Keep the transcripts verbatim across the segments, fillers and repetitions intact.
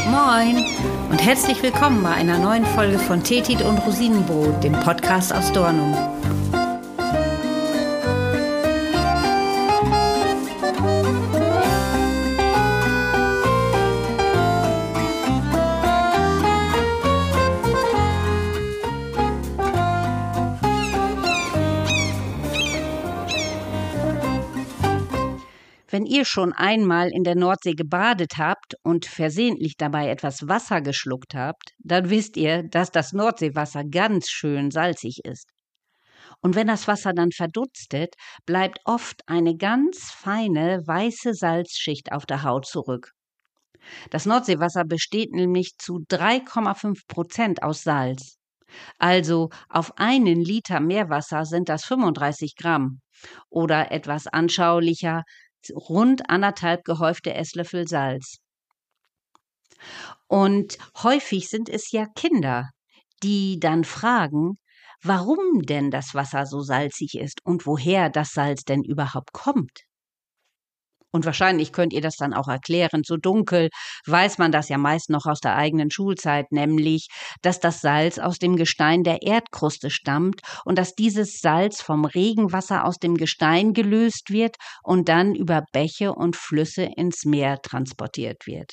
Moin und herzlich willkommen bei einer neuen Folge von Tetit und Rosinenbrot, dem Podcast aus Dornum. Wenn ihr schon einmal in der Nordsee gebadet habt und versehentlich dabei etwas Wasser geschluckt habt, dann wisst ihr, dass das Nordseewasser ganz schön salzig ist. Und wenn das Wasser dann verdunstet, bleibt oft eine ganz feine weiße Salzschicht auf der Haut zurück. Das Nordseewasser besteht nämlich zu drei Komma fünf Prozent aus Salz. Also auf einen Liter Meerwasser sind das fünfunddreißig Gramm oder etwas anschaulicher rund anderthalb gehäufte Esslöffel Salz. Und häufig sind es ja Kinder, die dann fragen, warum denn das Wasser so salzig ist und woher das Salz denn überhaupt kommt. Und wahrscheinlich könnt ihr das dann auch erklären. So dunkel weiß man das ja meist noch aus der eigenen Schulzeit, nämlich, dass das Salz aus dem Gestein der Erdkruste stammt und dass dieses Salz vom Regenwasser aus dem Gestein gelöst wird und dann über Bäche und Flüsse ins Meer transportiert wird.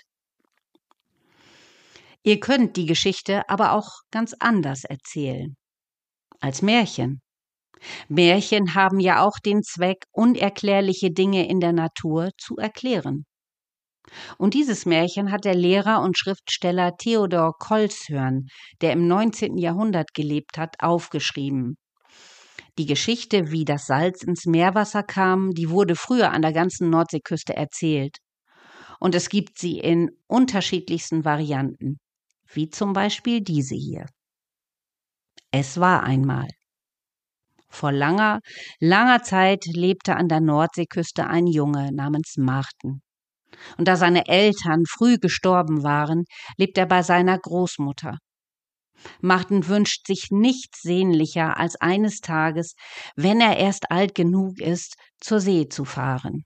Ihr könnt die Geschichte aber auch ganz anders erzählen. Als Märchen. Märchen haben ja auch den Zweck, unerklärliche Dinge in der Natur zu erklären. Und dieses Märchen hat der Lehrer und Schriftsteller Theodor Kolshörn, der im neunzehnten Jahrhundert gelebt hat, aufgeschrieben. Die Geschichte, wie das Salz ins Meerwasser kam, die wurde früher an der ganzen Nordseeküste erzählt. Und es gibt sie in unterschiedlichsten Varianten, wie zum Beispiel diese hier. Es war einmal. Vor langer, langer Zeit lebte an der Nordseeküste ein Junge namens Marten. Und da seine Eltern früh gestorben waren, lebt er bei seiner Großmutter. Marten wünscht sich nichts sehnlicher, als eines Tages, wenn er erst alt genug ist, zur See zu fahren.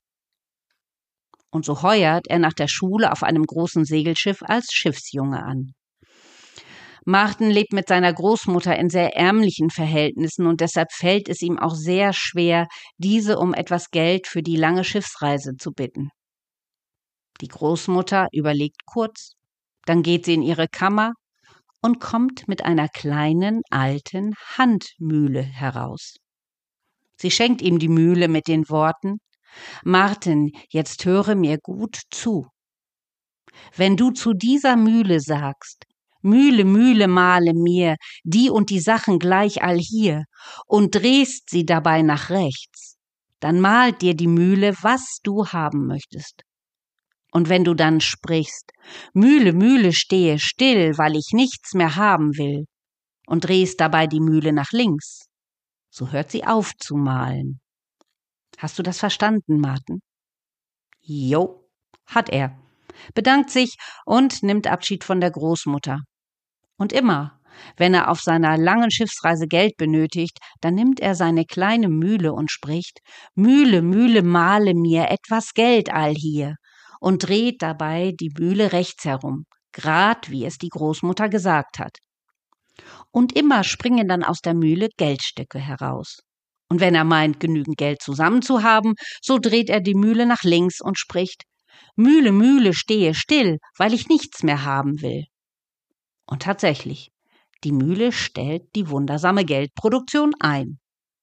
Und so heuert er nach der Schule auf einem großen Segelschiff als Schiffsjunge an. Marten lebt mit seiner Großmutter in sehr ärmlichen Verhältnissen und deshalb fällt es ihm auch sehr schwer, diese um etwas Geld für die lange Schiffsreise zu bitten. Die Großmutter überlegt kurz, dann geht sie in ihre Kammer und kommt mit einer kleinen, alten Handmühle heraus. Sie schenkt ihm die Mühle mit den Worten: »Marten, jetzt höre mir gut zu. Wenn du zu dieser Mühle sagst, Mühle, Mühle, male mir, die und die Sachen gleich all hier, und drehst sie dabei nach rechts, dann malt dir die Mühle, was du haben möchtest. Und wenn du dann sprichst, Mühle, Mühle, stehe still, weil ich nichts mehr haben will, und drehst dabei die Mühle nach links, so hört sie auf zu malen.« Hast du das verstanden, Marten? Jo, hat er, bedankt sich und nimmt Abschied von der Großmutter. Und immer, wenn er auf seiner langen Schiffsreise Geld benötigt, dann nimmt er seine kleine Mühle und spricht: »Mühle, Mühle, male mir etwas Geld all hier«, und dreht dabei die Mühle rechts herum, grad wie es die Großmutter gesagt hat. Und immer springen dann aus der Mühle Geldstücke heraus. Und wenn er meint, genügend Geld zusammen zu haben, so dreht er die Mühle nach links und spricht: »Mühle, Mühle, stehe still, weil ich nichts mehr haben will.« Und tatsächlich, die Mühle stellt die wundersame Geldproduktion ein.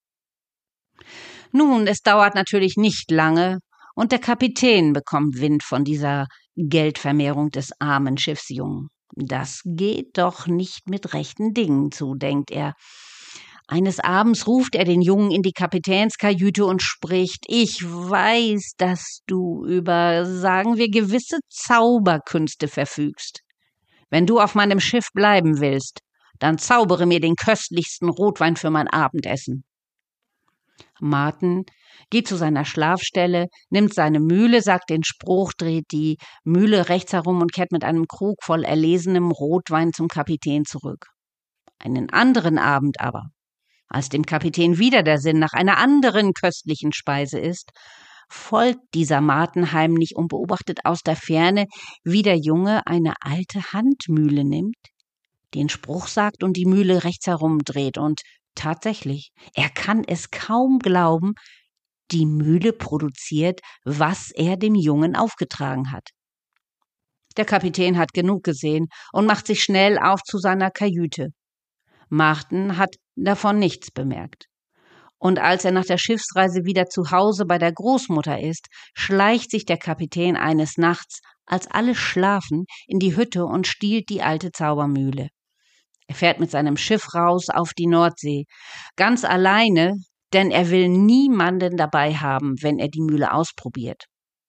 Nun, es dauert natürlich nicht lange und der Kapitän bekommt Wind von dieser Geldvermehrung des armen Schiffsjungen. Das geht doch nicht mit rechten Dingen zu, denkt er. Eines Abends ruft er den Jungen in die Kapitänskajüte und spricht: »Ich weiß, dass du über, sagen wir, gewisse Zauberkünste verfügst. Wenn du auf meinem Schiff bleiben willst, dann zaubere mir den köstlichsten Rotwein für mein Abendessen.« Marten geht zu seiner Schlafstelle, nimmt seine Mühle, sagt den Spruch, dreht die Mühle rechts herum und kehrt mit einem Krug voll erlesenem Rotwein zum Kapitän zurück. Einen anderen Abend aber, als dem Kapitän wieder der Sinn nach einer anderen köstlichen Speise ist, folgt dieser Marten heimlich und beobachtet aus der Ferne, wie der Junge eine alte Handmühle nimmt, den Spruch sagt und die Mühle rechts herumdreht. Und tatsächlich, er kann es kaum glauben, die Mühle produziert, was er dem Jungen aufgetragen hat. Der Kapitän hat genug gesehen und macht sich schnell auf zu seiner Kajüte. Marten hat davon nichts bemerkt. Und als er nach der Schiffsreise wieder zu Hause bei der Großmutter ist, schleicht sich der Kapitän eines Nachts, als alle schlafen, in die Hütte und stiehlt die alte Zaubermühle. Er fährt mit seinem Schiff raus auf die Nordsee, ganz alleine, denn er will niemanden dabei haben, wenn er die Mühle ausprobiert.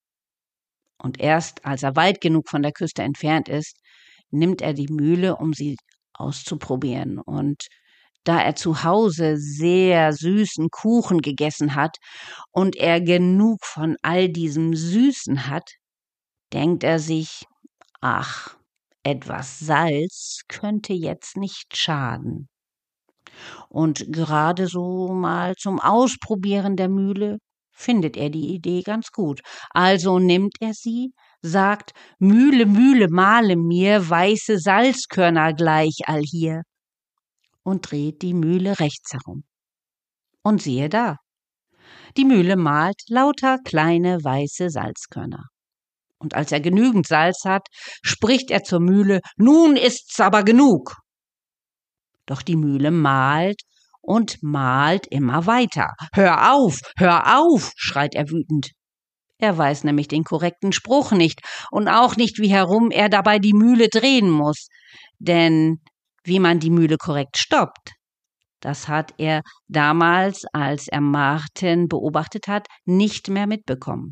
Und erst als er weit genug von der Küste entfernt ist, nimmt er die Mühle, um sie auszuprobieren. Und da er zu Hause sehr süßen Kuchen gegessen hat und er genug von all diesem Süßen hat, denkt er sich, ach, etwas Salz könnte jetzt nicht schaden. Und gerade so mal zum Ausprobieren der Mühle findet er die Idee ganz gut. Also nimmt er sie, sagt, Mühle, Mühle, mahle mir weiße Salzkörner gleich allhier und dreht die Mühle rechts herum. Und siehe da, die Mühle mahlt lauter kleine weiße Salzkörner. Und als er genügend Salz hat, spricht er zur Mühle, nun ist's aber genug. Doch die Mühle mahlt und mahlt immer weiter. Hör auf, hör auf, schreit er wütend. Er weiß nämlich den korrekten Spruch nicht und auch nicht, wie herum er dabei die Mühle drehen muss. Denn wie man die Mühle korrekt stoppt, das hat er damals, als er Marten beobachtet hat, nicht mehr mitbekommen.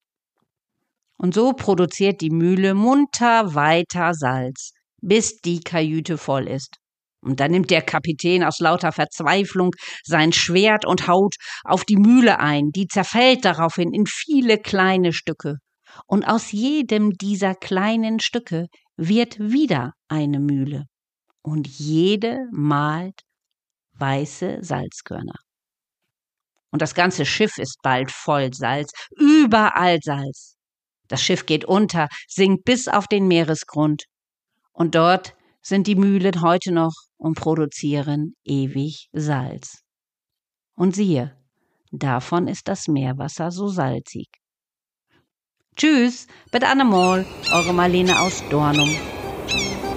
Und so produziert die Mühle munter weiter Salz, bis die Kajüte voll ist. Und dann nimmt der Kapitän aus lauter Verzweiflung sein Schwert und haut auf die Mühle ein. Die zerfällt daraufhin in viele kleine Stücke. Und aus jedem dieser kleinen Stücke wird wieder eine Mühle. Und jede mahlt weiße Salzkörner. Und das ganze Schiff ist bald voll Salz, überall Salz. Das Schiff geht unter, sinkt bis auf den Meeresgrund. Und dort sind die Mühlen heute noch und produzieren ewig Salz. Und siehe, davon ist das Meerwasser so salzig. Tschüss, bis annemal, eure Marlene aus Dornum.